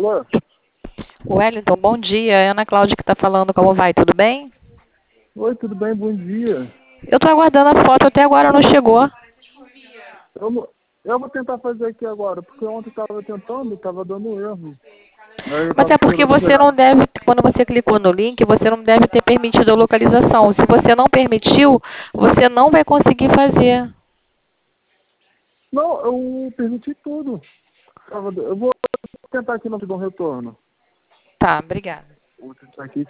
Alô? Wellington, bom dia. É a Ana Cláudia que está falando. Como vai? Tudo bem? Oi, tudo bem? Bom dia. Eu estou aguardando a foto, até agora não chegou. Eu vou tentar fazer aqui agora, porque ontem estava tentando, estava dando erro. Aí eu Mas estava é porque esperando você chegar. não deve, quando você clicou no link, você não deve ter permitido a localização. Se você não permitiu, você não vai conseguir fazer. Não, eu permiti tudo. Eu vou tentar aqui não te dar um retorno. Tá, obrigada. Vou tentar aqui.